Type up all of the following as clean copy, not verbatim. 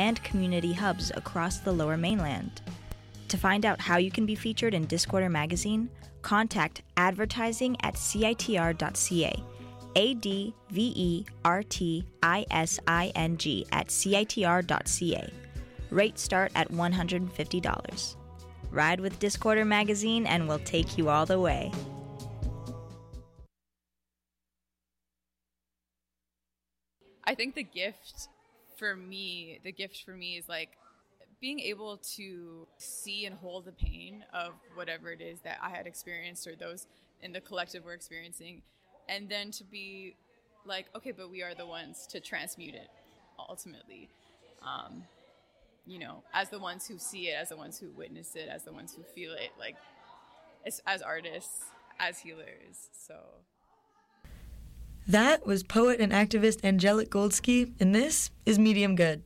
and community hubs across the Lower Mainland. To find out how you can be featured in Discorder magazine, contact advertising@citr.ca, advertising@citr.ca. Rates start at $150. Ride with Discorder magazine and we'll take you all the way. I think the gift for me is like being able to see and hold the pain of whatever it is that I had experienced or those in the collective were experiencing, and then to be like, okay, but we are the ones to transmute it ultimately. As the ones who see it, as the ones who witness it, as the ones who feel it, like as artists, as healers. So that was poet and activist Angelic Goldsky, and this is Medium Good.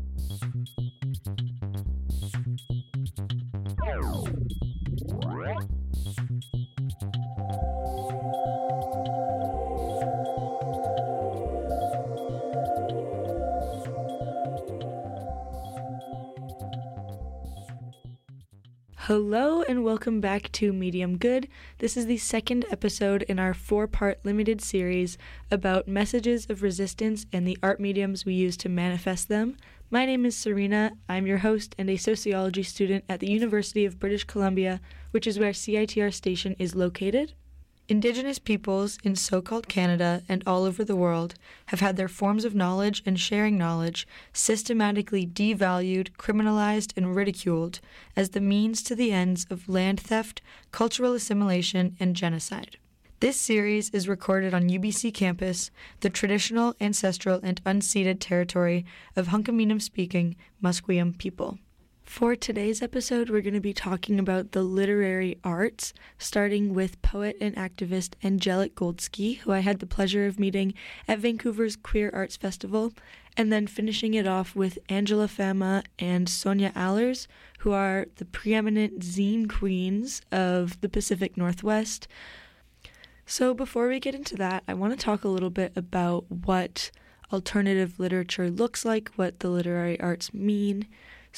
Hello and welcome back to Medium Good. This is the second episode in our 4-part limited series about messages of resistance and the art mediums we use to manifest them. My name is Serena. I'm your host and a sociology student at the University of British Columbia, which is where CITR station is located. Indigenous peoples in so-called Canada and all over the world have had their forms of knowledge and sharing knowledge systematically devalued, criminalized, and ridiculed as the means to the ends of land theft, cultural assimilation, and genocide. This series is recorded on UBC campus, the traditional, ancestral, and unceded territory of Hunkaminam-speaking Musqueam people. For today's episode, we're going to be talking about the literary arts, starting with poet and activist Angelic Goldsky, who I had the pleasure of meeting at Vancouver's Queer Arts Festival, and then finishing it off with Angela Fama and Sonia Allers, who are the preeminent zine queens of the Pacific Northwest. So before we get into that, I want to talk a little bit about what alternative literature looks like, what the literary arts mean.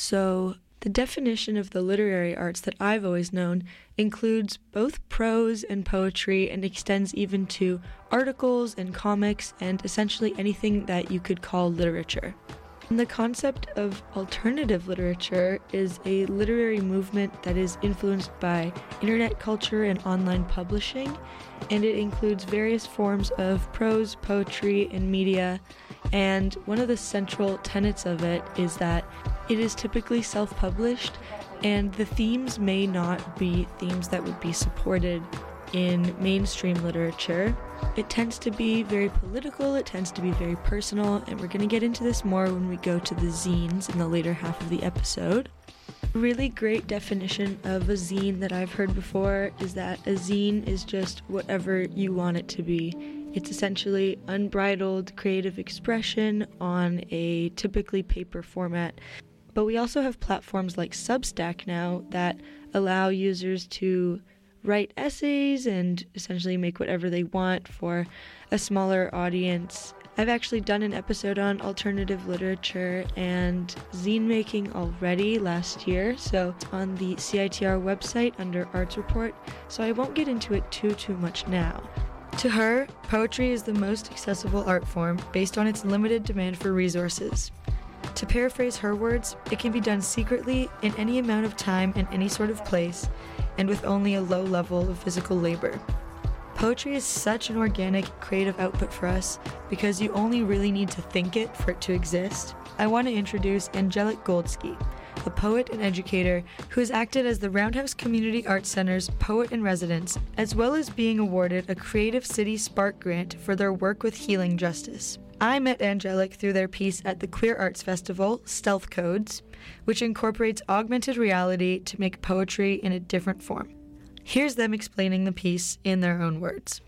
So the definition of the literary arts that I've always known includes both prose and poetry and extends even to articles and comics and essentially anything that you could call literature. And the concept of alternative literature is a literary movement that is influenced by internet culture and online publishing, and it includes various forms of prose, poetry, and media. And one of the central tenets of it is that it is typically self-published, and the themes may not be themes that would be supported in mainstream literature. It tends to be very political, it tends to be very personal, and we're going to get into this more when we go to the zines in the later half of the episode. A really great definition of a zine that I've heard before is that a zine is just whatever you want it to be. It's essentially unbridled creative expression on a typically paper format. But we also have platforms like Substack now that allow users to write essays and essentially make whatever they want for a smaller audience. I've actually done an episode on alternative literature and zine making already last year, so it's on the CITR website under Arts Report, so I won't get into it too much now. To her, poetry is the most accessible art form based on its limited demand for resources. To paraphrase her words, it can be done secretly in any amount of time and any sort of place, and with only a low level of physical labor. Poetry is such an organic, creative output for us because you only really need to think it for it to exist. I want to introduce Angelic Goldsky, a poet and educator who has acted as the Roundhouse Community Arts Center's Poet in Residence, as well as being awarded a Creative City Spark Grant for their work with healing justice. I met Angelic through their piece at the Queer Arts Festival, Stealth Codes, which incorporates augmented reality to make poetry in a different form. Here's them explaining the piece in their own words.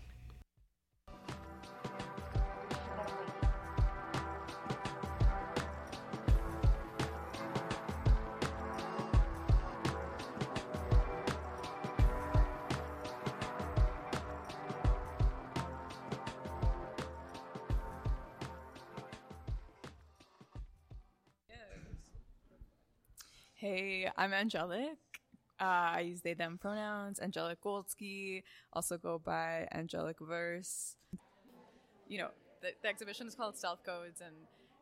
Hey, I'm Angelic. I use they, them pronouns. Angelic Goldsky, also go by Angelic Verse. You know, the exhibition is called Stealth Codes, and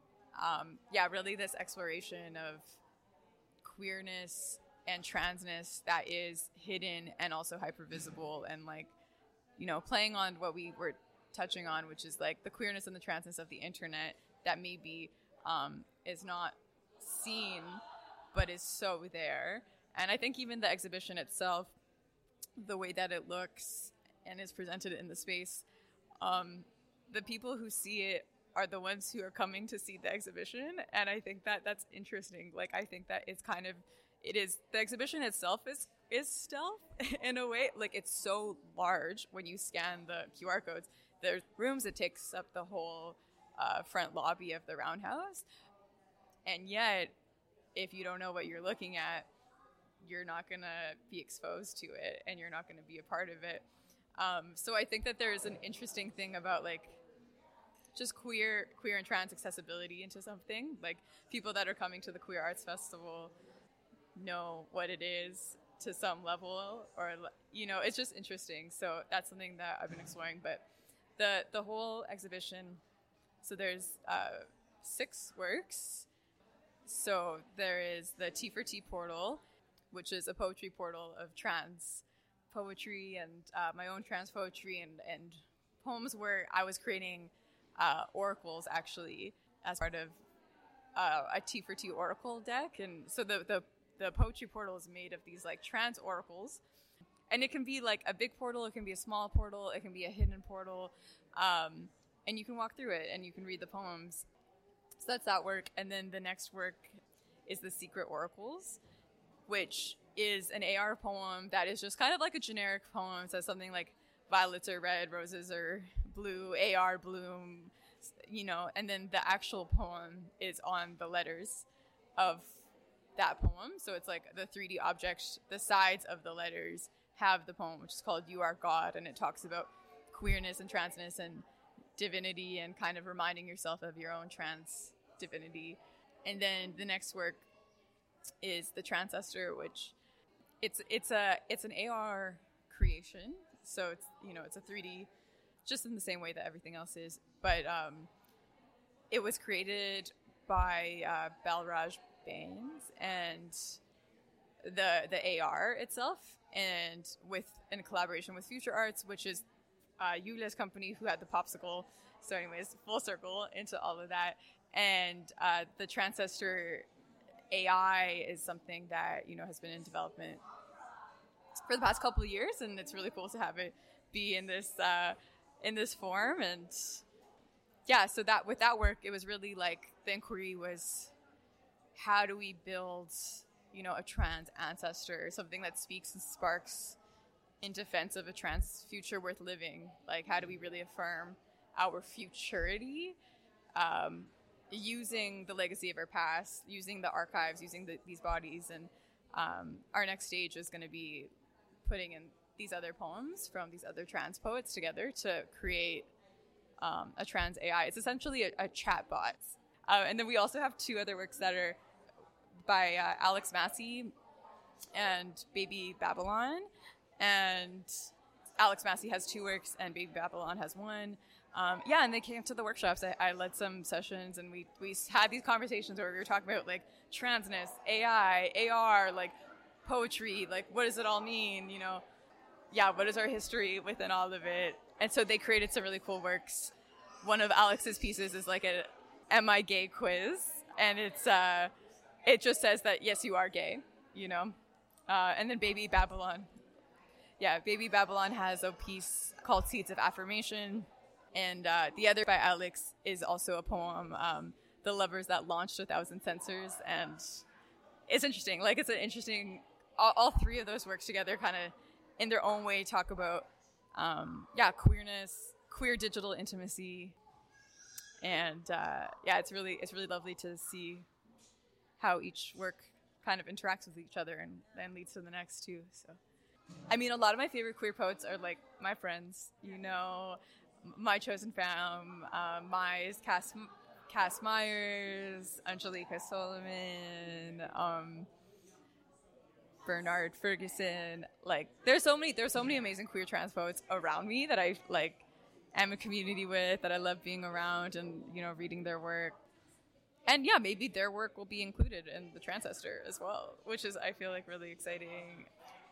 really this exploration of queerness and transness that is hidden and also hypervisible, and like, you know, playing on what we were touching on, which is like the queerness and the transness of the internet that maybe is not seen but is so there. And I think even the exhibition itself, the way that it looks and is presented in the space, the people who see it are the ones who are coming to see the exhibition. And I think that that's interesting. Like, I think that it's kind of, it is, the exhibition itself is stealth in a way. Like, it's so large when you scan the QR codes. There's rooms, it takes up the whole front lobby of the Roundhouse. And yet, if you don't know what you're looking at, you're not going to be exposed to it, and you're not going to be a part of it. So I think that there's an interesting thing about like just queer and trans accessibility into something. Like, people that are coming to the Queer Arts Festival know what it is to some level, or, you know, it's just interesting. So that's something that I've been exploring. But the whole exhibition, so there's 6 works. So there is the T for T portal, which is a poetry portal of trans poetry and my own trans poetry and poems, where I was creating oracles actually as part of a T for T oracle deck. And so the poetry portal is made of these like trans oracles, and it can be like a big portal, it can be a small portal, it can be a hidden portal, and you can walk through it and you can read the poems. So that's that work. And then the next work is the Secret Oracles, which is an AR poem that is just kind of like a generic poem. It says something like violets are red, roses are blue, AR bloom, you know, and then the actual poem is on the letters of that poem. So it's like the 3D object, the sides of the letters have the poem, which is called You Are God, and it talks about queerness and transness and divinity, and kind of reminding yourself of your own trans divinity. And then the next work is the Transcestor, which it's an AR creation, so it's, you know, it's a 3D, just in the same way that everything else is, but it was created by Balraj Bains and the AR itself, and in collaboration with Future Arts, which is Yulia's company, who had the popsicle. So anyways, full circle into all of that. And the Transcestor AI is something that, you know, has been in development for the past couple of years, and it's really cool to have it be in this form. And yeah, so that with that work, it was really like the inquiry was, how do we build, you know, a trans ancestor, something that speaks and sparks in defense of a trans future worth living? Like, how do we really affirm our futurity, using the legacy of our past, using the archives, using these bodies? And our next stage is going to be putting in these other poems from these other trans poets together to create a trans AI. It's essentially a chat bot. And then we also have 2 other works that are by Alex Massey and Baby Babylon. And Alex Massey has 2 works and Baby Babylon has 1. And they came to the workshops. I led some sessions, and we had these conversations where we were talking about like transness, AI, AR, like poetry, like what does it all mean? You know, what is our history within all of it? And so they created some really cool works. One of Alex's pieces is like a "Am I Gay?" quiz, and it just says that yes, you are gay, you know. And then Baby Babylon. Baby Babylon has a piece called Seeds of Affirmation. And the other by Alex is also a poem, The Lovers That Launched 1,000 Censors. And it's interesting. Like, it's an interesting, all 3 of those works together kind of in their own way talk about, queerness, queer digital intimacy. And it's really lovely to see how each work kind of interacts with each other and then leads to the next too. So, I mean, a lot of my favorite queer poets are like my friends, you know, my chosen fam, Mai's Cass Myers, Angelica Solomon, Bernard Ferguson. Like, there's so many amazing queer trans poets around me that I like am in community with, that I love being around and, you know, reading their work. And yeah, maybe their work will be included in the Transcestor as well, which is, I feel like, really exciting.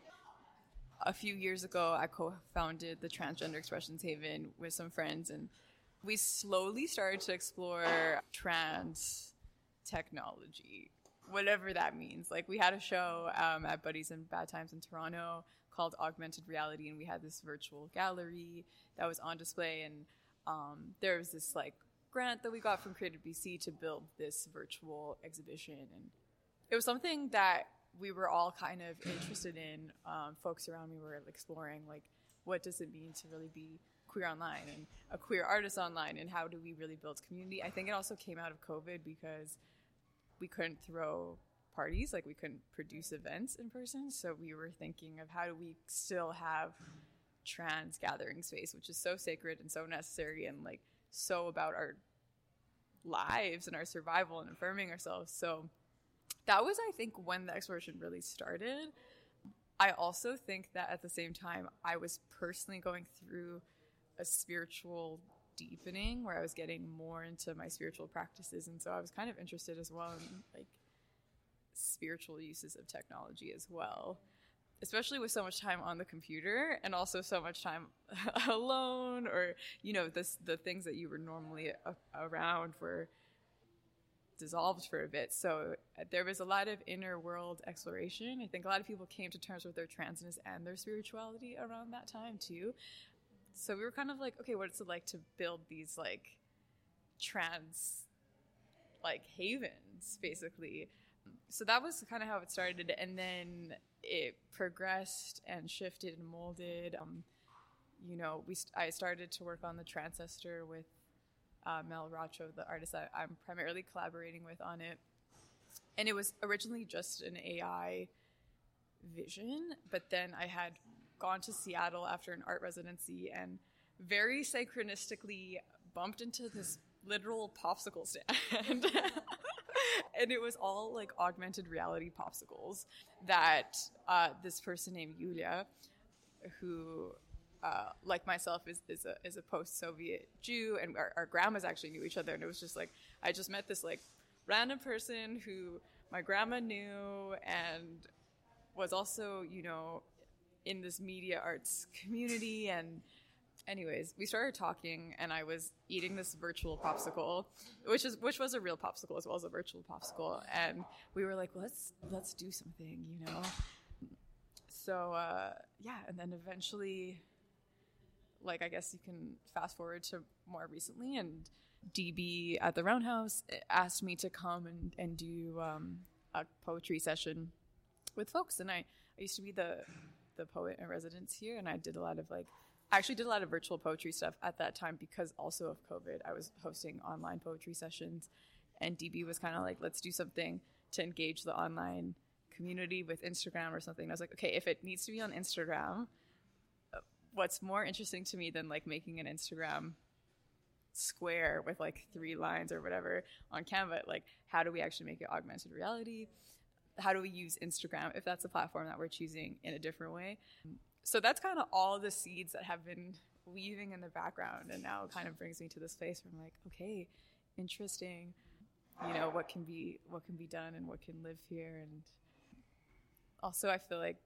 A few years ago, I co-founded the Transgender Expressions Haven with some friends, and we slowly started to explore trans technology, whatever that means. Like, we had a show at Buddies and Bad Times in Toronto called Augmented Reality, and we had this virtual gallery that was on display, and there was this like grant that we got from Creative BC to build this virtual exhibition, and it was something that we were all kind of interested in. Folks around me were exploring, like, what does it mean to really be queer online and a queer artist online, and how do we really build community? I think it also came out of COVID because we couldn't throw parties, like we couldn't produce events in person. So we were thinking of how do we still have trans gathering space, which is so sacred and so necessary and like so about our lives and our survival and affirming ourselves. So that was, I think, when the exploration really started. I also think that at the same time, I was personally going through a spiritual deepening where I was getting more into my spiritual practices. And so I was kind of interested as well in like spiritual uses of technology as well, especially with so much time on the computer and also so much time alone, or, you know, the things that you were normally around were dissolved for a bit. So there was a lot of inner world exploration. I think a lot of people came to terms with their transness and their spirituality around that time too. So we were kind of like, okay, what's it like to build these like trans like havens, basically? So that was kind of how it started, and then it progressed and shifted and molded. You know, I started to work on the Transcestor with Mel Racho, the artist that I'm primarily collaborating with on it. And it was originally just an AI vision, but then I had gone to Seattle after an art residency and very synchronistically bumped into this literal popsicle stand. And it was all like augmented reality popsicles that this person named Yulia, who like myself is a post-Soviet Jew, and our grandmas actually knew each other, and it was just like I just met this like random person who my grandma knew and was also, you know, in this media arts community. And anyways, we started talking, and I was eating this virtual popsicle, which was a real popsicle as well as a virtual popsicle, and we were like, let's do something, you know. So yeah, and then eventually, like, I guess you can fast forward to more recently, and DB at the Roundhouse asked me to come and do a poetry session with folks. And I used to be the poet in residence here, and I actually did a lot of virtual poetry stuff at that time because also of COVID. I was hosting online poetry sessions, and DB was kind of like, let's do something to engage the online community with Instagram or something. And I was like, okay, if it needs to be on Instagram, what's more interesting to me than like making an Instagram square with like 3 lines or whatever on Canva? Like, how do we actually make it augmented reality? How do we use Instagram, if that's a platform that we're choosing, in a different way? So that's kind of all the seeds that have been weaving in the background, and now it kind of brings me to this place where I'm like, okay, interesting, you know, what can be done and what can live here. And also I feel like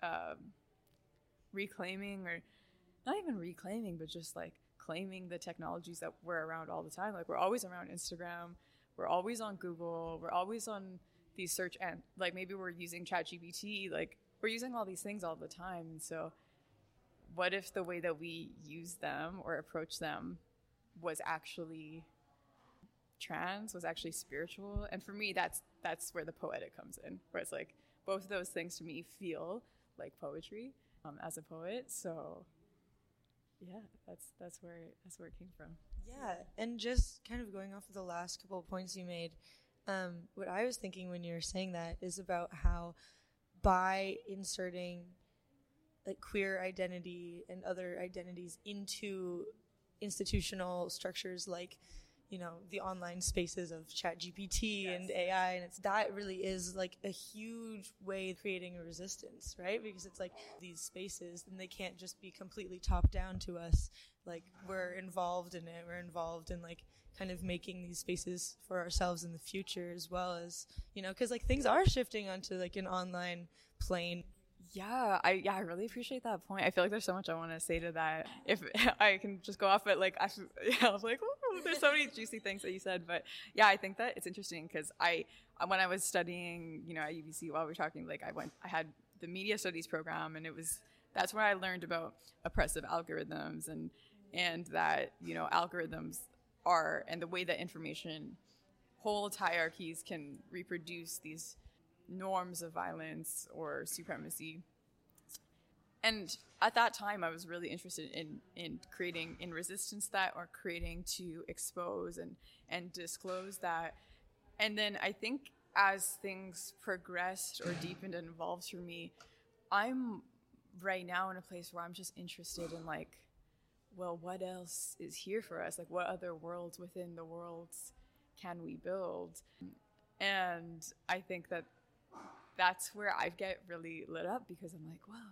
reclaiming, or not even reclaiming, but just like claiming the technologies that we're around all the time. Like, we're always around Instagram, we're always on Google, we're always on these search, and like maybe we're using ChatGPT, like we're using all these things all the time. And so what if the way that we use them or approach them was actually trans, was actually spiritual? And for me, that's where the poetic comes in, where it's like both of those things to me feel like poetry as a poet. So yeah, that's where it came from. Yeah, and just kind of going off of the last couple of points you made, what I was thinking when you were saying that is about how by inserting like queer identity and other identities into institutional structures like the online spaces of ChatGPT and AI, and that really is like a huge way of creating a resistance, right? Because it's like these spaces, and they can't just be completely top down to us. Like, we're involved in it. We're involved in like kind of making these spaces for ourselves in the future, as well as, because like things are shifting onto like an online plane. Yeah, I really appreciate that point. I feel like there's so much I want to say to that. If I can just go off it, like, I was like, ooh, there's so many juicy things that you said. But yeah, I think that it's interesting because when I was studying, at UBC, while we were talking, like, I had the media studies program, and that's where I learned about oppressive algorithms and that, algorithms are, and the way that information holds hierarchies can reproduce these norms of violence or supremacy. And at that time, I was really interested in creating in resistance that, or creating to expose and disclose that. And then I think as things progressed or deepened and evolved for me, I'm right now in a place where I'm just interested in like, well, what else is here for us? Like, what other worlds within the worlds can we build? And I think that's where I get really lit up, because I'm like, wow,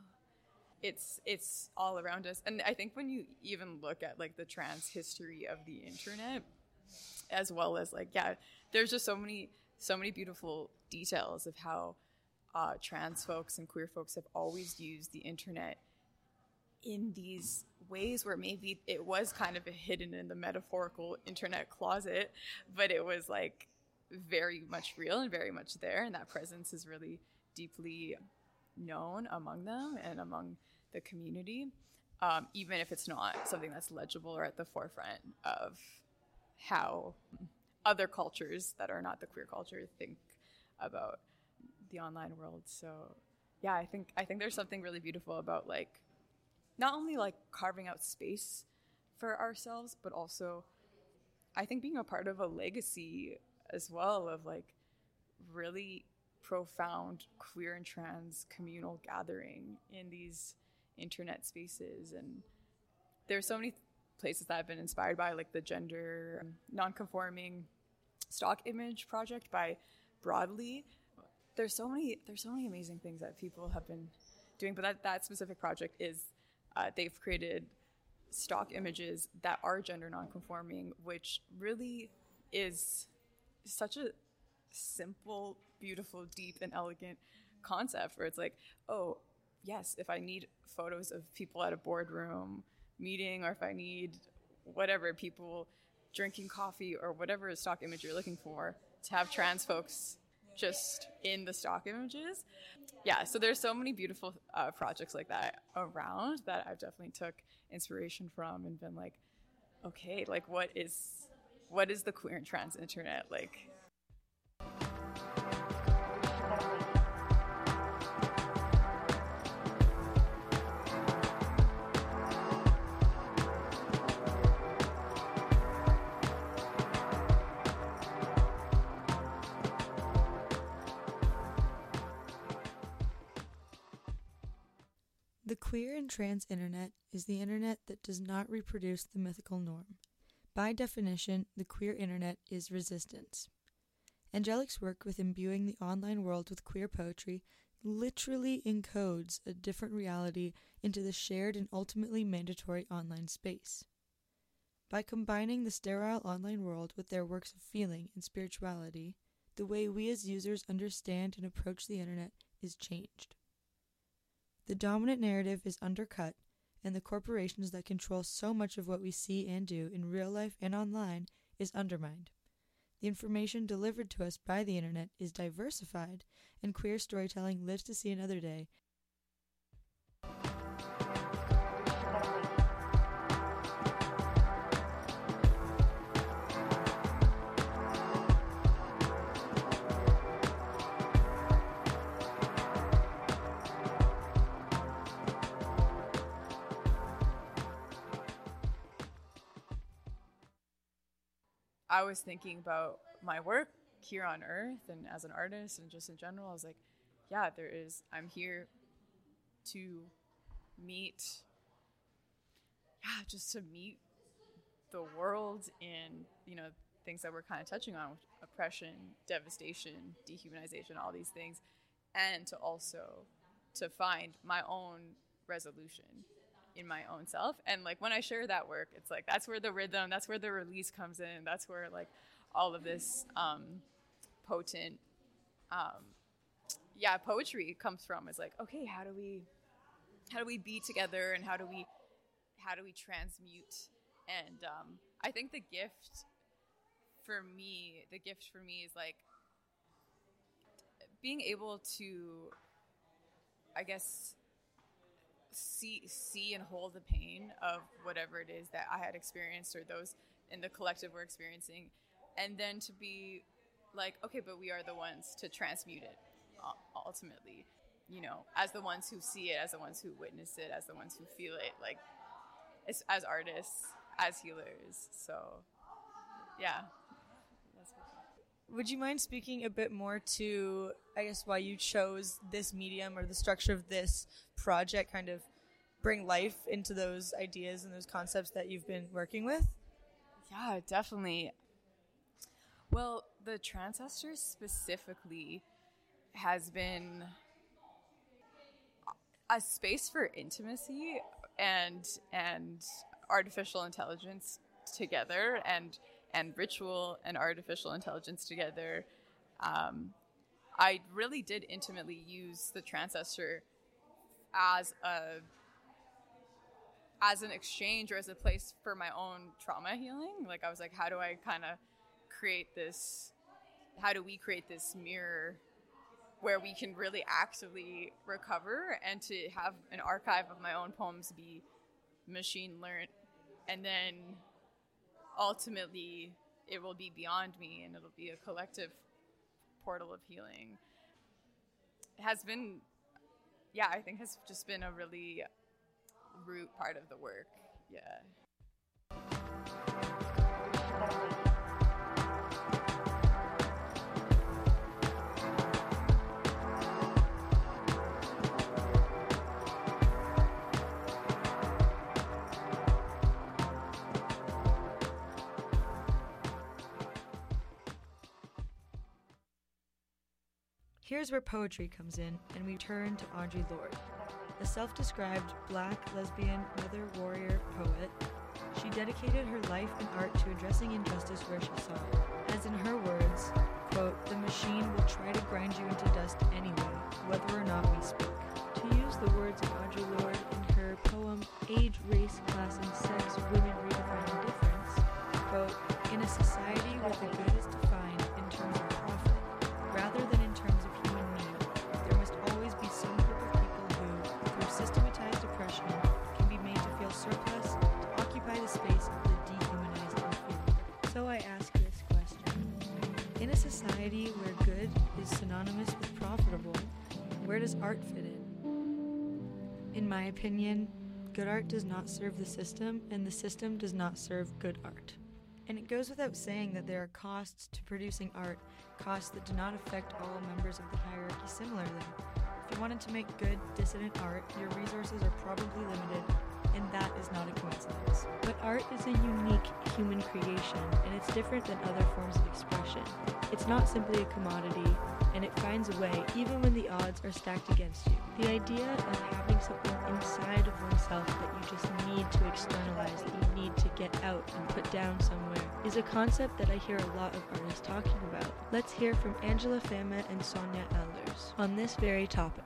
it's all around us. And I think when you even look at like the trans history of the internet, as well as like, yeah, there's just so many beautiful details of how trans folks and queer folks have always used the internet in these ways where maybe it was kind of hidden in the metaphorical internet closet, but it was like very much real and very much there, and that presence is really deeply known among them and among the community, even if it's not something that's legible or at the forefront of how other cultures that are not the queer culture think about the online world. So yeah, I think there's something really beautiful about like not only like carving out space for ourselves, but also I think being a part of a legacy as well of like really profound queer and trans communal gathering in these internet spaces. And there's so many places that I've been inspired by, like the gender nonconforming stock image project by Broadly. There's so many amazing things that people have been doing, but that specific project is they've created stock images that are gender nonconforming, which really is such a simple, beautiful, deep, and elegant concept where it's like, oh, yes, if I need photos of people at a boardroom meeting, or if I need whatever, people drinking coffee, or whatever stock image you're looking for, to have trans folks just in the stock images. Yeah, so there's so many beautiful projects like that around that I've definitely took inspiration from and been like, okay, like what is the queer and trans internet like? The queer and trans internet is the internet that does not reproduce the mythical norm. By definition, the queer internet is resistance. Angelic's work with imbuing the online world with queer poetry literally encodes a different reality into the shared and ultimately mandatory online space. By combining the sterile online world with their works of feeling and spirituality, the way we as users understand and approach the internet is changed. The dominant narrative is undercut, and the corporations that control so much of what we see and do in real life and online is undermined. The information delivered to us by the internet is diversified, and queer storytelling lives to see another day. I was thinking about my work here on Earth and as an artist and just in general. I was like, yeah, I'm here to meet the world in, things that we're kind of touching on, oppression, devastation, dehumanization, all these things, and to also to find my own resolution in my own self. And like when I share that work, it's like that's where the rhythm, that's where the release comes in, that's where like all of this potent poetry comes from. Is like, okay, how do we be together, and how do we transmute? And I think the gift for me is like being able to, I guess, see and hold the pain of whatever it is that I had experienced, or those in the collective were experiencing, and then to be like, okay, but we are the ones to transmute it ultimately, you know, as the ones who see it, as the ones who witness it, as the ones who feel it, like as artists, as healers. So yeah. Would you mind speaking a bit more to, I guess, why you chose this medium or the structure of this project, kind of bring life into those ideas and those concepts that you've been working with? Yeah, definitely. Well, the Transcestors specifically has been a space for intimacy and artificial intelligence together, and ritual and artificial intelligence together. I really did intimately use the Transcestor as an exchange, or as a place for my own trauma healing. Like I was like, how do we create this mirror where we can really actively recover, and to have an archive of my own poems be machine learned, and then ultimately it will be beyond me, and it'll be a collective portal of healing. It has been, I think has just been a really root part of the work. Yeah. Here's where poetry comes in, and we turn to Audre Lorde. A self-described Black, lesbian, mother warrior poet, she dedicated her life and art to addressing injustice where she saw it. As in her words, quote, "The machine will try to grind you into dust anyway, whether or not we speak." To use the words of Audre Lorde in her poem Age, Race, Class, and Sex, Women Redefining Difference, quote, "In a society where the good is defined in terms of profit, rather than in terms of human need, there must always be some group of people who, through systematized oppression, can be made to feel surplus, to occupy the space of the dehumanized and inferior." So I ask this question. In a society where good is synonymous with profitable, where does art fit in? In my opinion, good art does not serve the system, and the system does not serve good art. And it goes without saying that there are costs to producing art, costs that do not affect all members of the hierarchy similarly. If you wanted to make good, dissident art, your resources are probably limited, and that is not a coincidence. But art is a unique human creation, and it's different than other forms of expression. It's not simply a commodity, and it finds a way even when the odds are stacked against you. The idea of having something inside of oneself that you just need to externalize, that you need to get out and put down somewhere, is a concept that I hear a lot of artists talking about. Let's hear from Angela Fama and Sonia Elders on this very topic.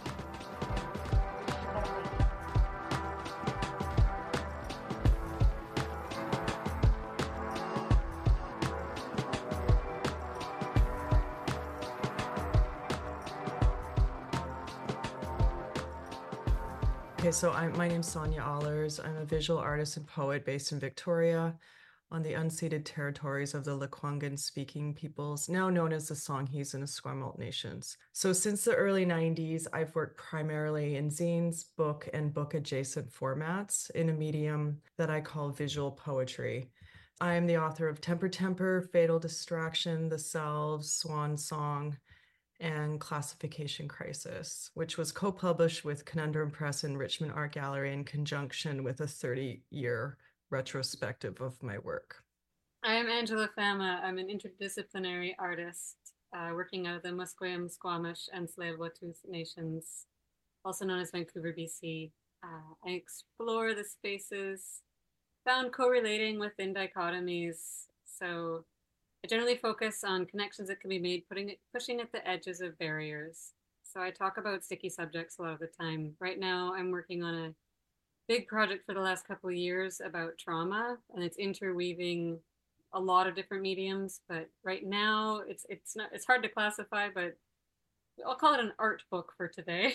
Okay, so my name's Sonia Elders. I'm a visual artist and poet based in Victoria on the unceded territories of the Lekwungen-speaking peoples, now known as the Songhees and Esquimalt nations. So since the early 90s, I've worked primarily in zines, book, and book-adjacent formats in a medium that I call visual poetry. I'm the author of Temper Temper, Fatal Distraction, The Selves, Swan Song, and Classification Crisis, which was co-published with Conundrum Press and Richmond Art Gallery in conjunction with a 30-year retrospective of my work. I am Angela Fama. I'm an interdisciplinary artist working out of the Musqueam, Squamish, and Tsleil-Waututh nations, also known as Vancouver, BC. I explore the spaces found correlating within dichotomies. So I generally focus on connections that can be made, pushing at the edges of barriers. So I talk about sticky subjects a lot of the time. Right now, I'm working on a big project for the last couple of years about trauma, and it's interweaving a lot of different mediums. But right now, it's hard to classify, but I'll call it an art book for today.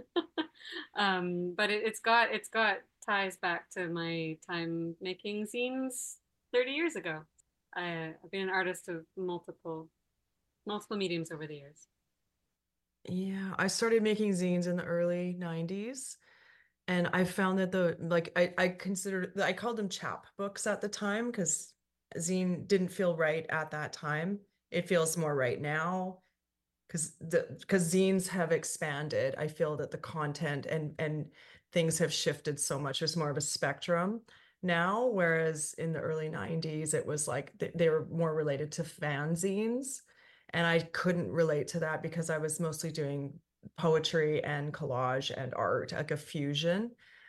But it's got ties back to my time making zines 30 years ago. I've been an artist of multiple mediums over the years. Yeah, I started making zines in the early 90s. And I found that I called them chap books at the time because zine didn't feel right at that time. It feels more right now because zines have expanded. I feel that the content and things have shifted so much. There's more of a spectrum now, whereas in the early 90s, it was like they were more related to fanzines. And I couldn't relate to that because I was mostly doing poetry and collage and art, like a fusion,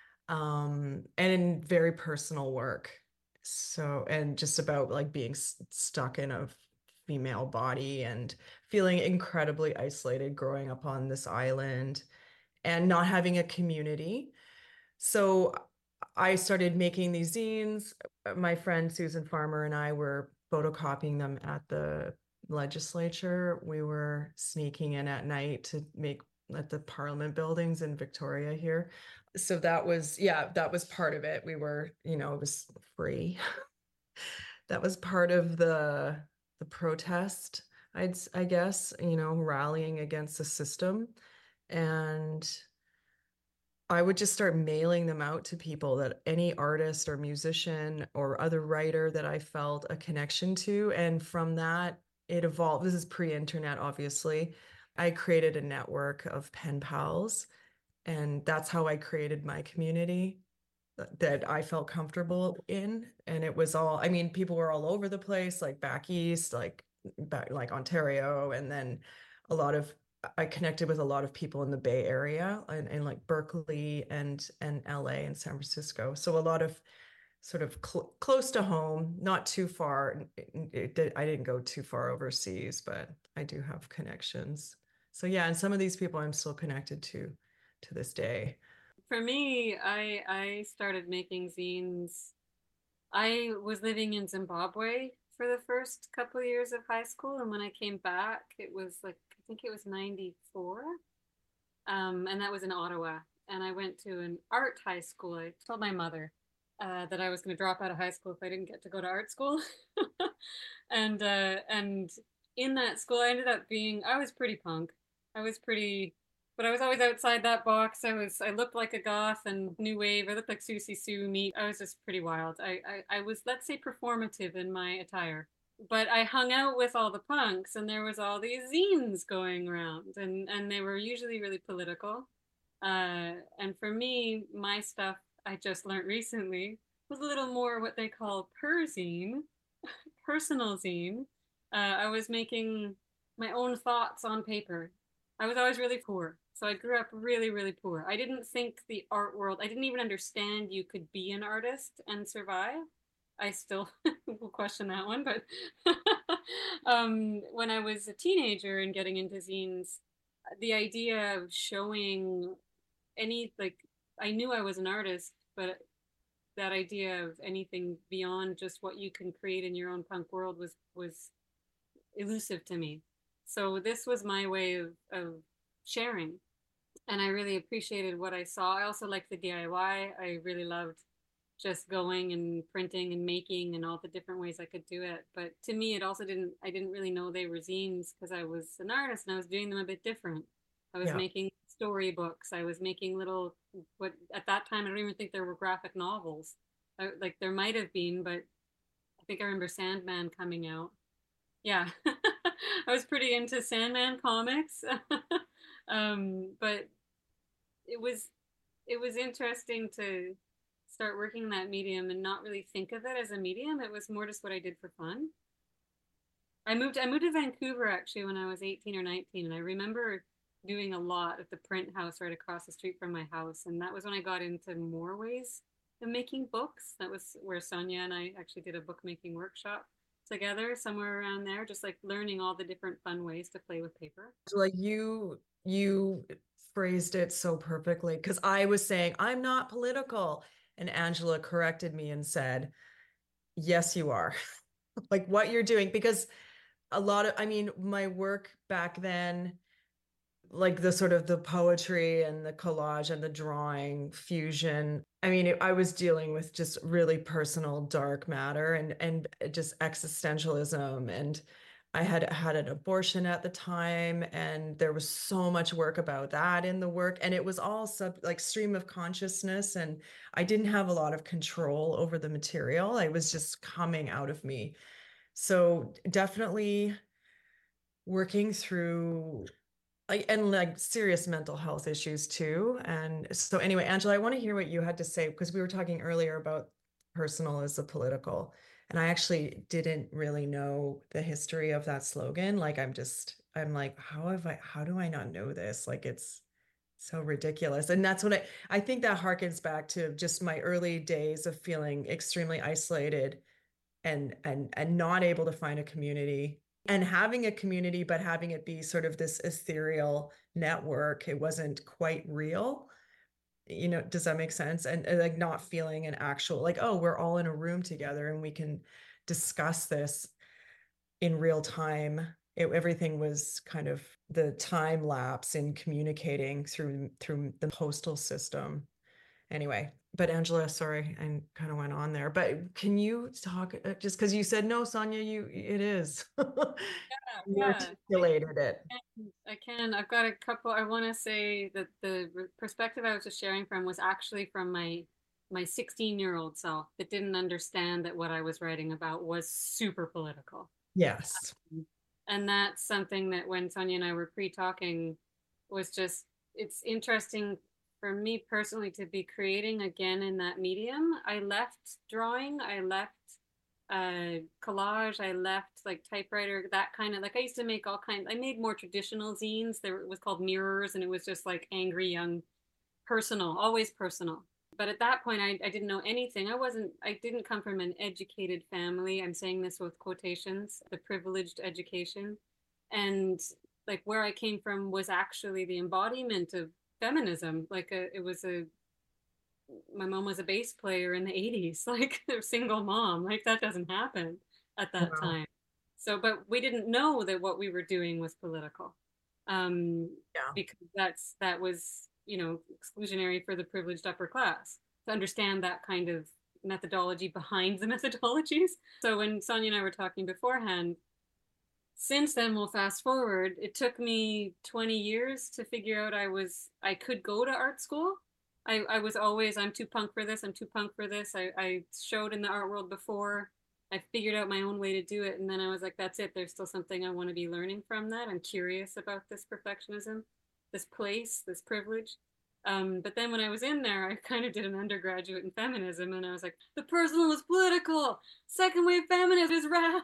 and in very personal work. So, and just about like being stuck in a female body and feeling incredibly isolated growing up on this island and not having a community. So I started making these zines. My friend Susan Farmer and I were photocopying them at the legislature. We were sneaking in at night to make at the Parliament buildings in Victoria here. So that was part of it. We were, it was free. That was part of the protest, I guess, rallying against the system. And I would just start mailing them out to people, that any artist or musician or other writer that I felt a connection to. And from that, it evolved. This is pre-internet, obviously. I created a network of pen pals, and that's how I created my community that I felt comfortable in. And it was all, I mean, people were all over the place, like back east, like Ontario, and then I connected with a lot of people in the Bay Area and like Berkeley and LA and San Francisco. So a lot of sort of close to home, not too far. I didn't go too far overseas, but I do have connections. So yeah, and some of these people I'm still connected to this day. For me, I started making zines. I was living in Zimbabwe for the first couple of years of high school, and when I came back, it was like, I think it was 94. And that was in Ottawa. And I went to an art high school. I told my mother that I was going to drop out of high school if I didn't get to go to art school. And in that school, I was pretty punk. But I was always outside that box. I looked like a goth and new wave. I looked like Susie Sue meat. I was just pretty wild. I was, let's say, performative in my attire. But I hung out with all the punks, and there was all these zines going around, and they were usually really political. And for me, my stuff, I just learned recently, was a little more what they call perzine, personal zine. I was making my own thoughts on paper. I was always really poor. So I grew up really, really poor. I didn't think the art world, I didn't even understand you could be an artist and survive. I still will question that one, but when I was a teenager and getting into zines, the idea of showing I knew I was an artist, but that idea of anything beyond just what you can create in your own punk world was elusive to me. So this was my way of sharing. And I really appreciated what I saw. I also liked the DIY. I really loved just going and printing and making and all the different ways I could do it. But to me, I didn't really know they were zines because I was an artist and I was doing them a bit different. I was making storybooks. I was making what at that time, I don't even think there were graphic novels. Like there might have been, but I think I remember Sandman coming out. Yeah, I was pretty into Sandman comics. But it was interesting to start working in that medium and not really think of it as a medium. It was more just what I did for fun. I moved to Vancouver actually when I was 18 or 19, and I remember doing a lot at the print house right across the street from my house. And that was when I got into more ways of making books. That was where Sonia and I actually did a bookmaking workshop together, somewhere around there, just like learning all the different fun ways to play with paper. Like you phrased it so perfectly, because I was saying I'm not political, and Angela corrected me and said, yes, you are. Like what you're doing, because a lot of, I mean, my work back then, like the sort of the poetry and the collage and the drawing fusion. I mean, I was dealing with just really personal dark matter and just existentialism. And I had had an abortion at the time, and there was so much work about that in the work, and it was all like stream of consciousness, and I didn't have a lot of control over the material. It was just coming out of me. So definitely working through like serious mental health issues too. And so anyway, Angela, I want to hear what you had to say, because we were talking earlier about personal as the political. And I actually didn't really know the history of that slogan. Like I'm like, how do I not know this? Like it's so ridiculous. And that's what I think that harkens back to just my early days of feeling extremely isolated and not able to find a community, and having a community, but having it be sort of this ethereal network. It wasn't quite real. Does that make sense? And like not feeling an actual, like, oh, we're all in a room together and we can discuss this in real time. Everything was kind of the time lapse in communicating through the postal system. Anyway, but Angela, sorry, I kind of went on there, but can you talk, just because you said no, Sonia, it is. You Yeah, articulated it. I can. I've got a couple. I want to say that the perspective I was just sharing from was actually from my 16-year-old self that didn't understand that what I was writing about was super political. Yes. And that's something that when Sonia and I were pre-talking was just, it's interesting for me personally to be creating again in that medium. I left drawing, I left collage, I left like typewriter, that kind of, like I used to make all kinds, I made more traditional zines. It was called Mirrors, and it was just like angry young, personal, always personal. But at that point, I didn't know anything. I didn't come from an educated family. I'm saying this with quotations, the privileged education. And like where I came from was actually the embodiment of feminism. Like my mom was a bass player in the 80s, like a single mom. Like that doesn't happen at that Wow. time. So, but we didn't know that what we were doing was political. Yeah. Because that was, exclusionary for the privileged upper class to understand that kind of methodology behind the methodologies. So when Sonia and I were talking beforehand, since then, we'll fast forward, it took me 20 years to figure out I could go to art school. I was always, I'm too punk for this, I'm too punk for this. I showed in the art world before. I figured out my own way to do it. And then I was like, that's it. There's still something I want to be learning from that. I'm curious about this perfectionism, this place, this privilege. But then when I was in there, I kind of did an undergraduate in feminism, and I was like, the personal is political. Second wave feminism is rad.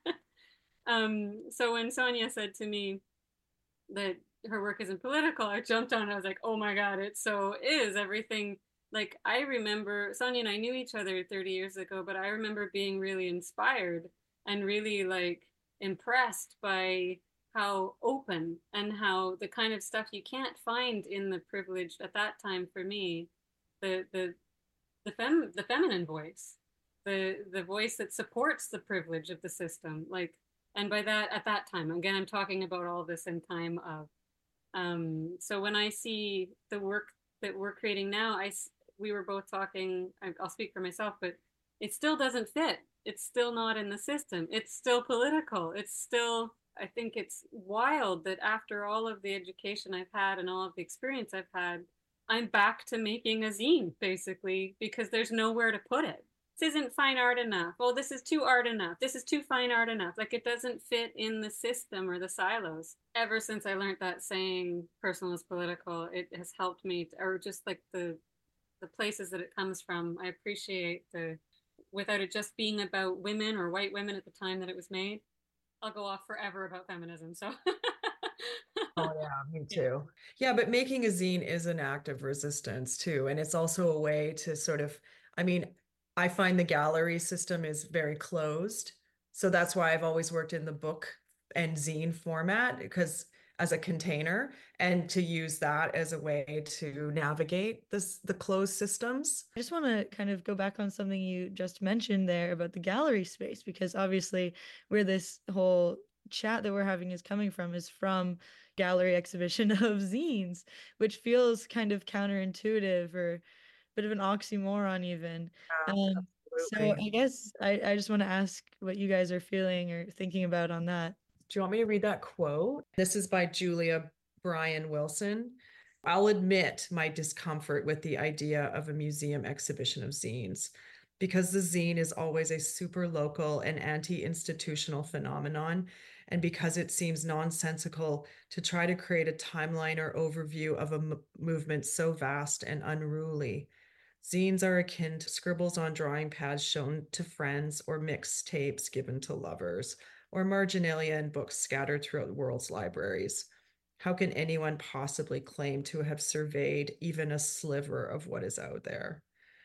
So when Sonia said to me that her work isn't political, I jumped on. I was like, oh my God, it so is. Everything. Like I remember Sonia and I knew each other 30 years ago, but I remember being really inspired and really like impressed by how open and how the kind of stuff you can't find in the privileged at that time for me, the feminine voice, the voice that supports the privilege of the system. Like, and by that, at that time, again, I'm talking about all this in time of. So when I see the work that we're creating now, we were both talking. I'll speak for myself, but it still doesn't fit. It's still not in the system. It's still political. It's still. I think it's wild that after all of the education I've had and all of the experience I've had, I'm back to making a zine basically because there's nowhere to put it. This isn't fine art enough. Oh, this is too art enough. This is too fine art enough. Like it doesn't fit in the system or the silos. Ever since I learned that saying personal is political, it has helped me, or just like the the places that it comes from. I appreciate without it just being about women or white women at the time that it was made. I'll go off forever about feminism. So Oh yeah, me yeah. too. Yeah, but making a zine is an act of resistance too. And it's also a way to sort of, I mean, I find the gallery system is very closed. So that's why I've always worked in the book and zine format, because as a container, and to use that as a way to navigate the closed systems. I just want to kind of go back on something you just mentioned there about the gallery space, because obviously where this whole chat that we're having is coming from is from gallery exhibition of zines, which feels kind of counterintuitive or a bit of an oxymoron even. Yeah, So absolutely. I guess I just want to ask what you guys are feeling or thinking about on that. Do you want me to read that quote? This is by Julia Bryan Wilson. I'll admit my discomfort with the idea of a museum exhibition of zines, because the zine is always a super local and anti-institutional phenomenon, and because it seems nonsensical to try to create a timeline or overview of a movement so vast and unruly. Zines are akin to scribbles on drawing pads shown to friends or mixtapes given to lovers, or marginalia in books scattered throughout the world's libraries. How can anyone possibly claim to have surveyed even a sliver of what is out there?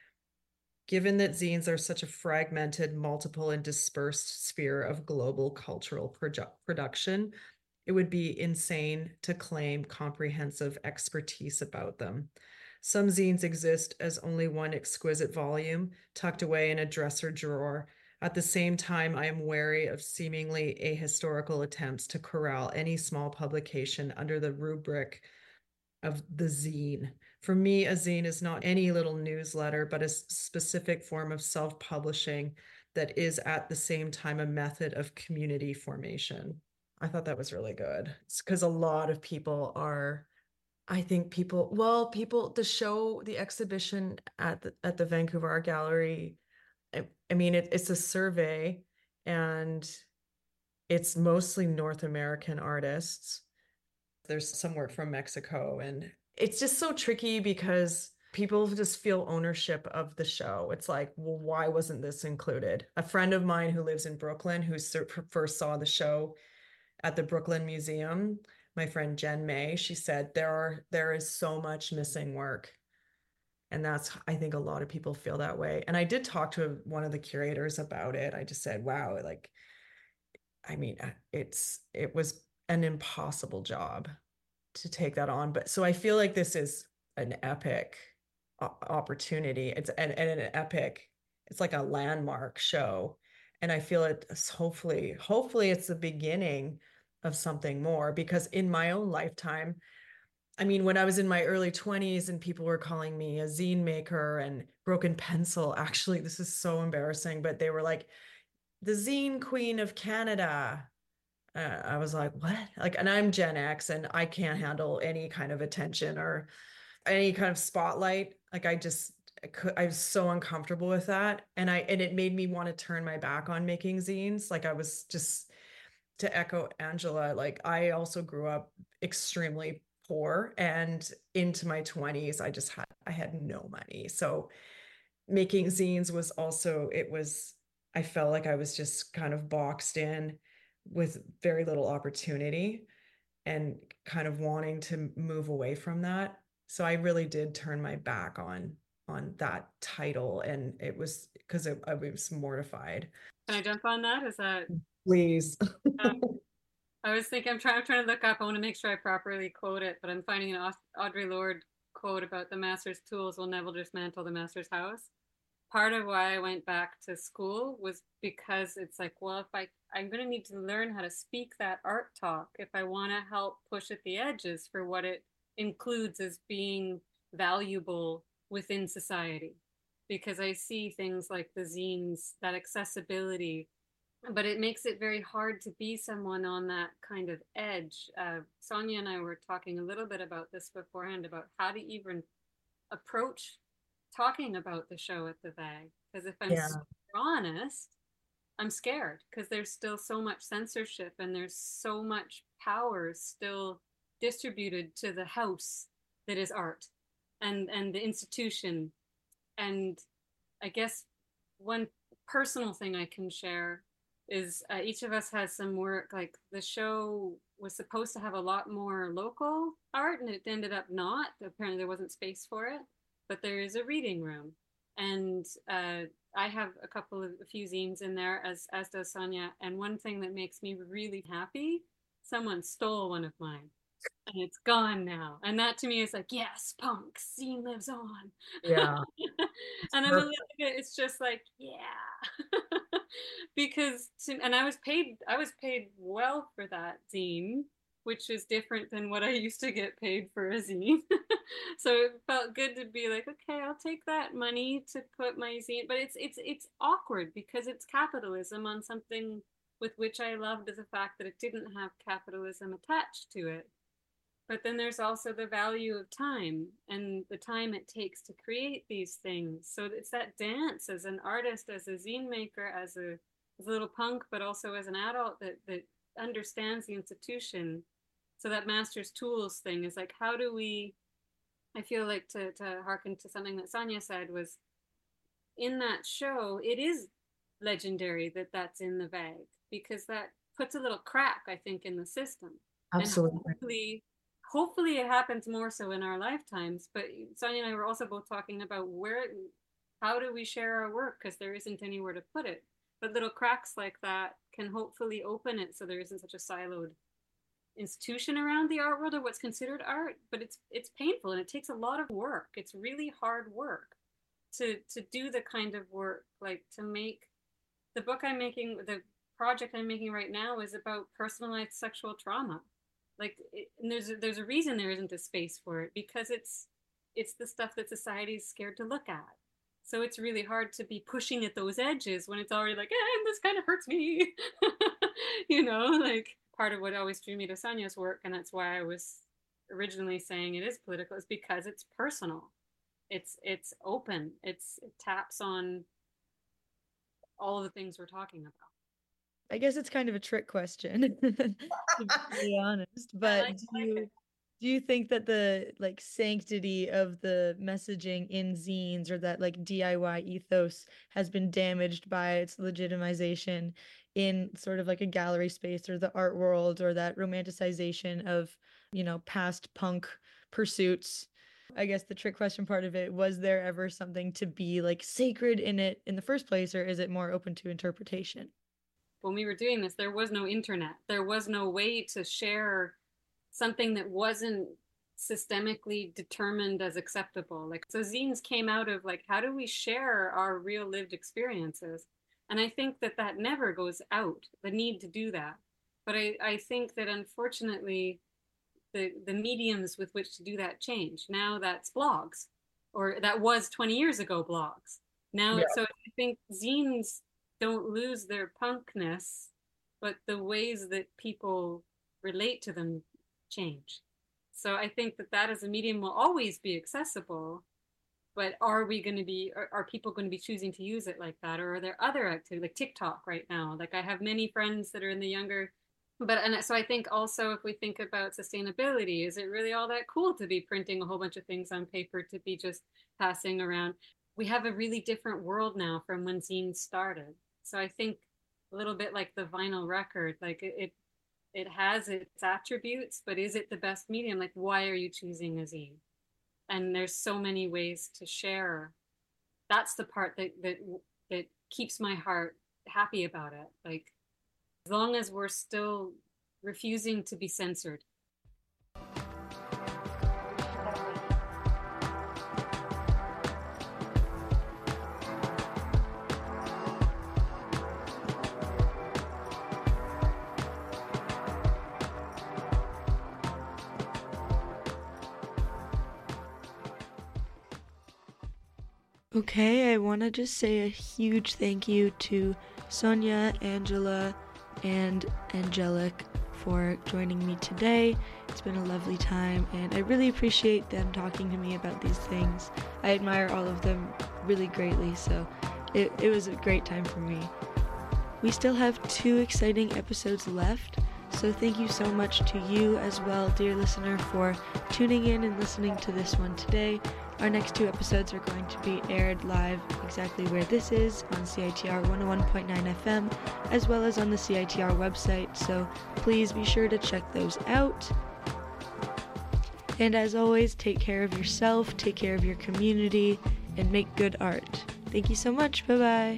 Given that zines are such a fragmented, multiple, and dispersed sphere of global cultural production, it would be insane to claim comprehensive expertise about them. Some zines exist as only one exquisite volume tucked away in a dresser drawer. At the same time, I am wary of seemingly ahistorical attempts to corral any small publication under the rubric of the zine. For me, a zine is not any little newsletter, but a specific form of self-publishing that is at the same time a method of community formation. I thought that was really good. It's because a lot of people are, I think people, well, people, the exhibition at the Vancouver Art Gallery, I mean, it's a survey and it's mostly North American artists. There's some work from Mexico, and it's just so tricky because people just feel ownership of the show. It's like, well, why wasn't this included? A friend of mine who lives in Brooklyn, who first saw the show at the Brooklyn Museum, my friend Jen May, she said there is so much missing work. And that's, I think a lot of people feel that way. And I did talk to one of the curators about it. I just said, wow, like, I mean, it was an impossible job to take that on. But so I feel like this is an epic opportunity. It's an epic, it's like a landmark show. And I feel it's hopefully it's the beginning of something more, because in my own lifetime, I mean, when I was in my early 20s and people were calling me a zine maker and broken pencil, actually, this is so embarrassing, but they were like, the zine queen of Canada. I was like, what? Like, and I'm Gen X and I can't handle any kind of attention or any kind of spotlight. Like, I was so uncomfortable with that. And it made me want to turn my back on making zines. Like, I was just, to echo Angela, like, I also grew up extremely poor, and into my 20s, I had no money. So making zines was also, I felt like I was just kind of boxed in with very little opportunity and kind of wanting to move away from that. So I really did turn my back on that title, and it was because I was mortified. Can I jump on that? Is that Please. I was thinking I'm trying to look up. I want to make sure I properly quote it, but I'm finding an Audre Lorde quote about the master's tools will never dismantle the master's house. Part of why I went back to school was because it's like, well, if I'm going to need to learn how to speak that art talk if I want to help push at the edges for what it includes as being valuable within society. Because I see things like the zines, that accessibility, but it makes it very hard to be someone on that kind of edge. Sonia and I were talking a little bit about this beforehand, about how to even approach talking about the show at the VAG. Because if I'm Yeah. honest, I'm scared because there's still so much censorship and there's so much power still distributed to the house that is art and the institution And I guess one personal thing I can share is each of us has some work. Like the show was supposed to have a lot more local art, and it ended up not. Apparently, there wasn't space for it. But there is a reading room, and I have a few zines in there, as does Sonia. And one thing that makes me really happy, someone stole one of mine, and it's gone now. And that to me is like, yes, punk zine lives on. Yeah. And I'm a little bit, it's just like, yeah. Because and I was paid well for that zine, which is different than what I used to get paid for a zine. So it felt good to be like, okay, I'll take that money to put my zine. But it's awkward because it's capitalism on something with which I loved the fact that it didn't have capitalism attached to it. But then there's also the value of time and the time it takes to create these things. So it's that dance as an artist, as a zine maker, as a little punk, but also as an adult that understands the institution. So that master's tools thing is like, how do we, I feel like to hearken to something that Sonia said was, in that show, it is legendary that that's in the bag, because that puts a little crack, I think, in the system. Absolutely. And hopefully it happens more so in our lifetimes. But Sonia and I were also both talking about how do we share our work, because there isn't anywhere to put it. But little cracks like that can hopefully open it so there isn't such a siloed institution around the art world or what's considered art. But it's painful and it takes a lot of work. It's really hard work to do the kind of work, like to make the book I'm making, the project I'm making right now is about personalized sexual trauma. Like, and there's a reason there isn't a space for it, because it's the stuff that society's scared to look at. So it's really hard to be pushing at those edges when it's already like, this kind of hurts me. Like part of what always drew me to Sonia's work, and that's why I was originally saying it is political, is because it's personal. It's open. It taps on all of the things we're talking about. I guess it's kind of a trick question, to be honest. But do you think that the like sanctity of the messaging in zines, or that like DIY ethos, has been damaged by its legitimization in sort of like a gallery space or the art world, or that romanticization of, past punk pursuits? I guess the trick question part of it, was there ever something to be like sacred in it in the first place, or is it more open to interpretation? When we were doing this, there was no internet. There was no way to share something that wasn't systemically determined as acceptable. Like, so zines came out of like, how do we share our real lived experiences? And I think that never goes out, the need to do that. But I think that unfortunately, the mediums with which to do that change. Now that's blogs, or that was 20 years ago blogs. Now, so I think zines don't lose their punkness, but the ways that people relate to them change. So I think that as a medium will always be accessible, but are people going to be choosing to use it like that? Or are there other activities, like TikTok right now? Like I have many friends that are in the younger, and so I think also if we think about sustainability, is it really all that cool to be printing a whole bunch of things on paper to be just passing around? We have a really different world now from when zines started. So I think a little bit like the vinyl record, like it has its attributes, but is it the best medium? Like, why are you choosing a zine? And there's so many ways to share. That's the part that keeps my heart happy about it. Like, as long as we're still refusing to be censored. Okay, I want to just say a huge thank you to Sonia, Angela, and Angelic for joining me today. It's been a lovely time, and I really appreciate them talking to me about these things. I admire all of them really greatly, so it was a great time for me. We still have 2 exciting episodes left, so thank you so much to you as well, dear listener, for tuning in and listening to this one today. Our next 2 episodes are going to be aired live exactly where this is, on CITR 101.9 FM, as well as on the CITR website, so please be sure to check those out. And as always, take care of yourself, take care of your community, and make good art. Thank you so much. Bye-bye.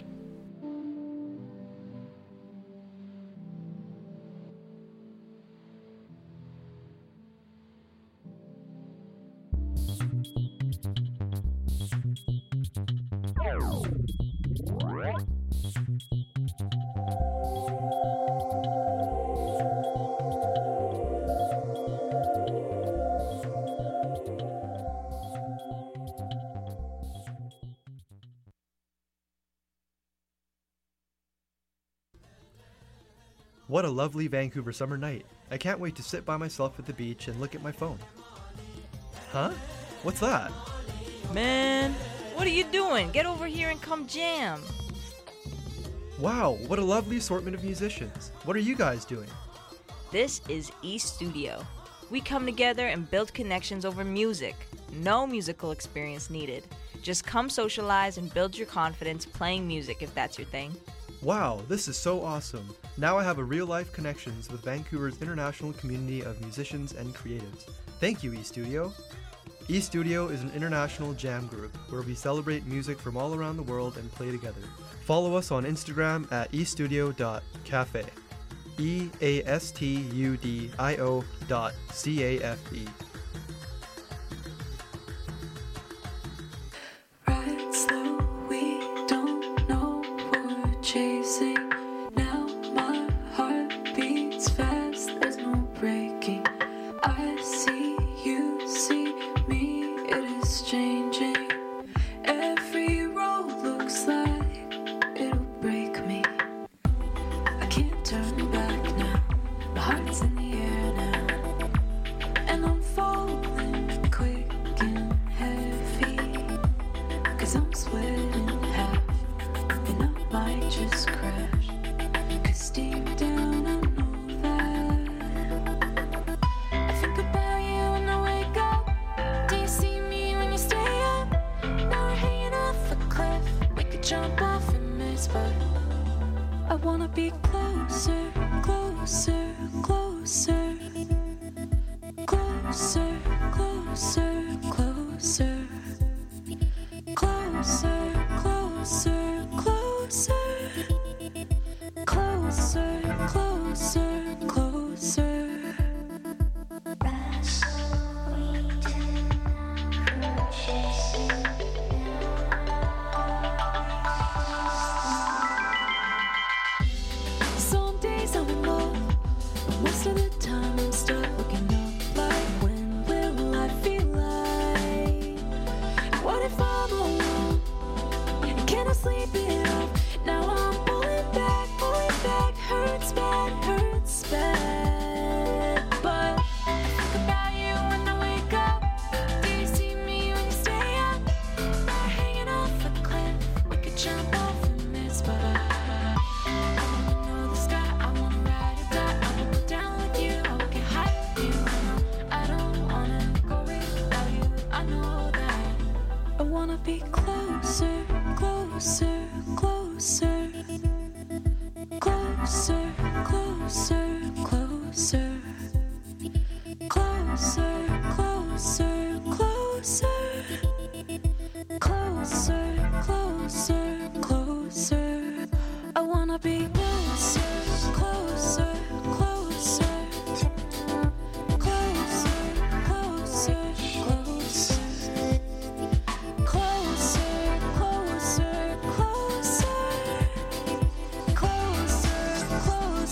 What a lovely Vancouver summer night. I can't wait to sit by myself at the beach and look at my phone. Huh? What's that? Man, what are you doing? Get over here and come jam. Wow, what a lovely assortment of musicians. What are you guys doing? This is E-Studio. We come together and build connections over music. No musical experience needed. Just come socialize and build your confidence playing music if that's your thing. Wow, this is so awesome. Now I have a real-life connections with Vancouver's international community of musicians and creatives. Thank you, E-Studio. E-Studio is an international jam group where we celebrate music from all around the world and play together. Follow us on Instagram at estudio.cafe. EASTUDIO.CAFE. Ride slow, we don't know what we're chasing. Now my heart beats fast, there's no breaking. I see you, see me, it is changing. Every road looks like it'll break me. I can't turn back now, my heart's in the air now. And I'm falling quick and heavy, 'cause I'm sweating half, and I might just crash. 'Cause deep down I know that I think about you when I wake up. Do you see me when you stay up? Now we're hanging off a cliff, we could jump off and miss, but I wanna be closer, closer, closer, closer, closer, closer, closer, closer, closer, closer, closer, Some days I'm in love, but most of the time I'm stuck looking up like, when will I feel like? What if I'm alone? Can I sleep it off? Now I'm pulling back, hurts bad, but I think about you when I wake up. Do you see me when you stay up? We're hanging off a cliff, we could jump off and miss, but I wanna know the sky, I wanna ride or die, I wanna go down with you, I will get high with you. I don't wanna go without you, I know that. I wanna be closer, closer, closer, closer, closer, closer, closer, closer, closer, closer, closer. I wanna be closer, closer, closer, closer, closer, closer, closer, closer, closer, closer, closer,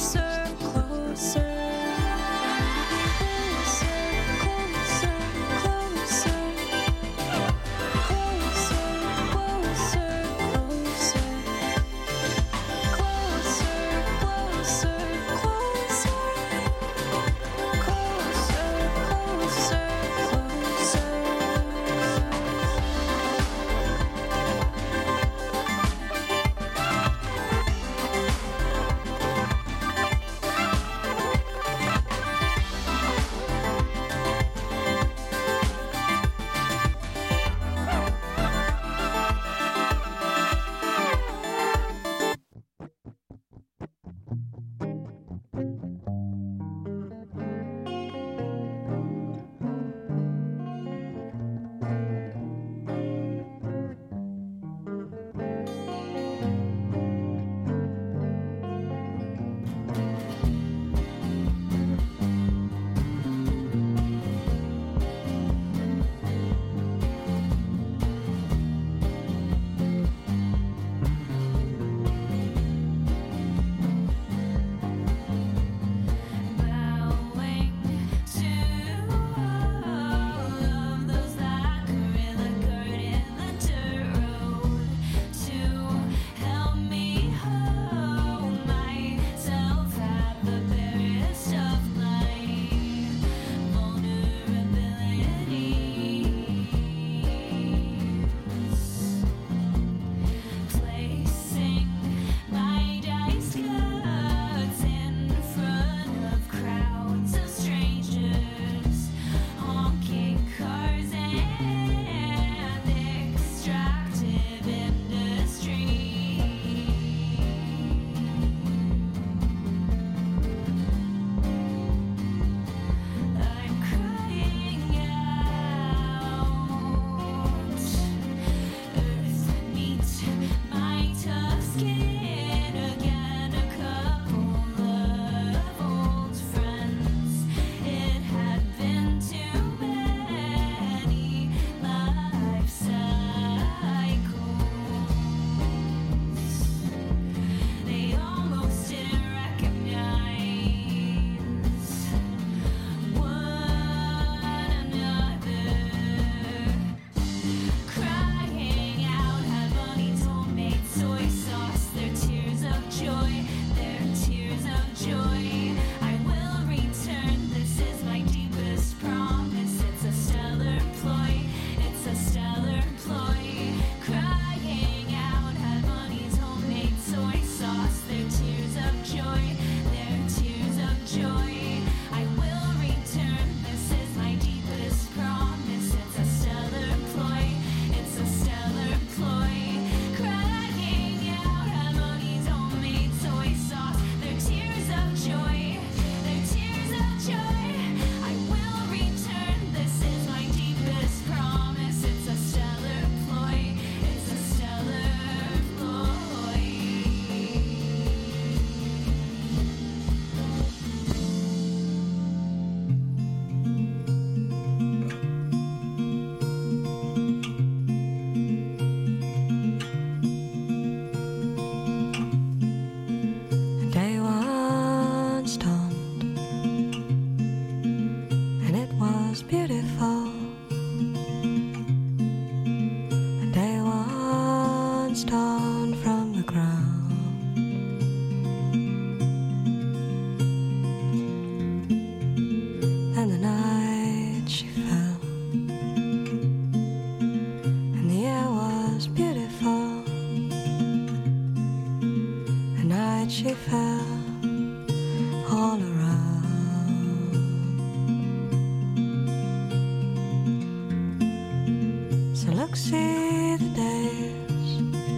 see the days,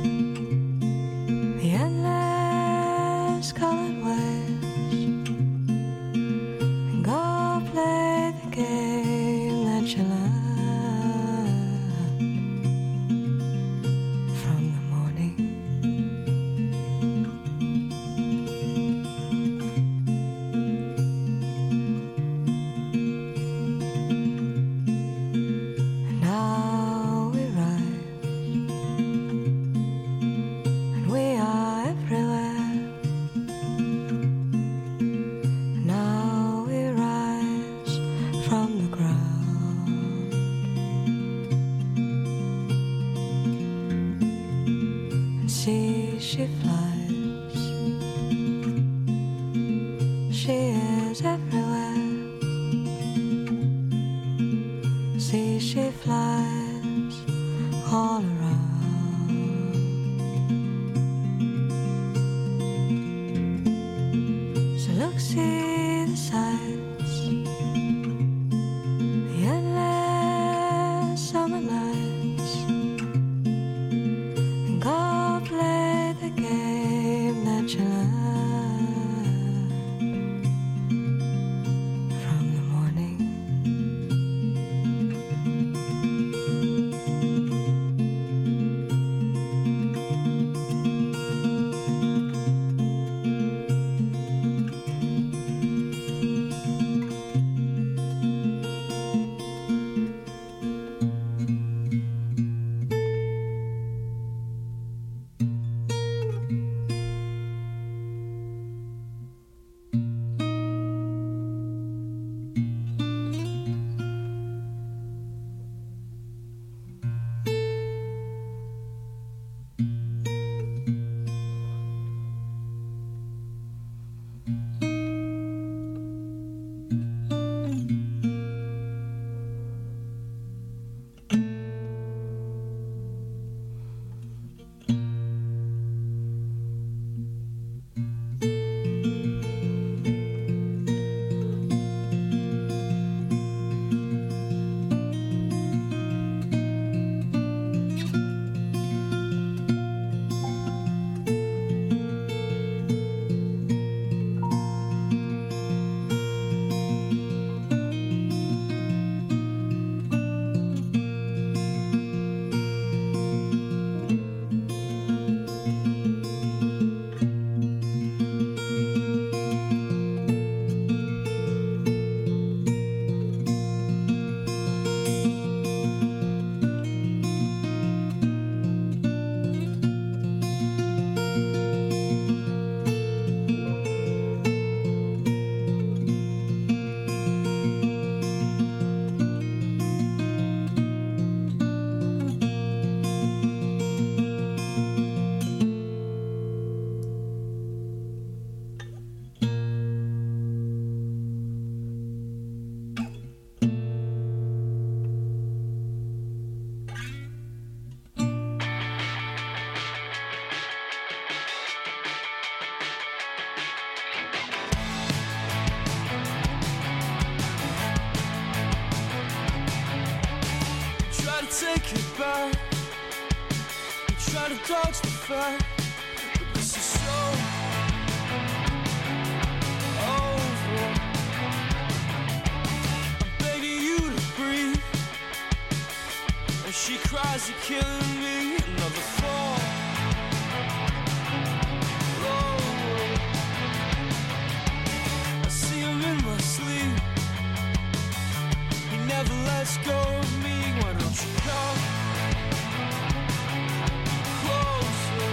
the endless colored waves, and go play the game that you learned from the morning. And now we rise, and we are everywhere. And now we rise from the ground. And see, she flies. She is everywhere. See, she flies all around. So look, see the sights, the endless summer nights, and go play the game that you learned from the morning. Take it back. You try to dodge the fact that this is so over. I'm begging you to breathe, and she cries, you're killing me. Another fall. Lower. I see him in my sleep. He never lets go of me. Why don't you come closer?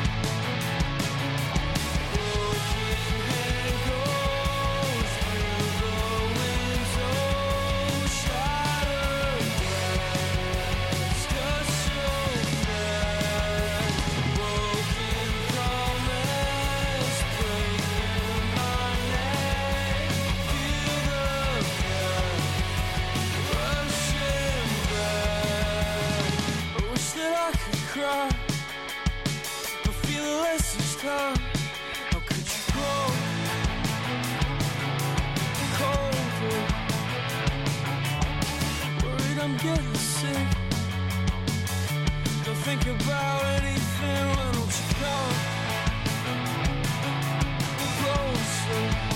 Broken hand goes through the window, shattered glass, just so bad. Broken promise, breaking my neck. Feel the blood rushing back. I wish that I could cry, but feeling less each time. How could you grow colder? Worried I'm getting sick. think about anything, why don't you come closer?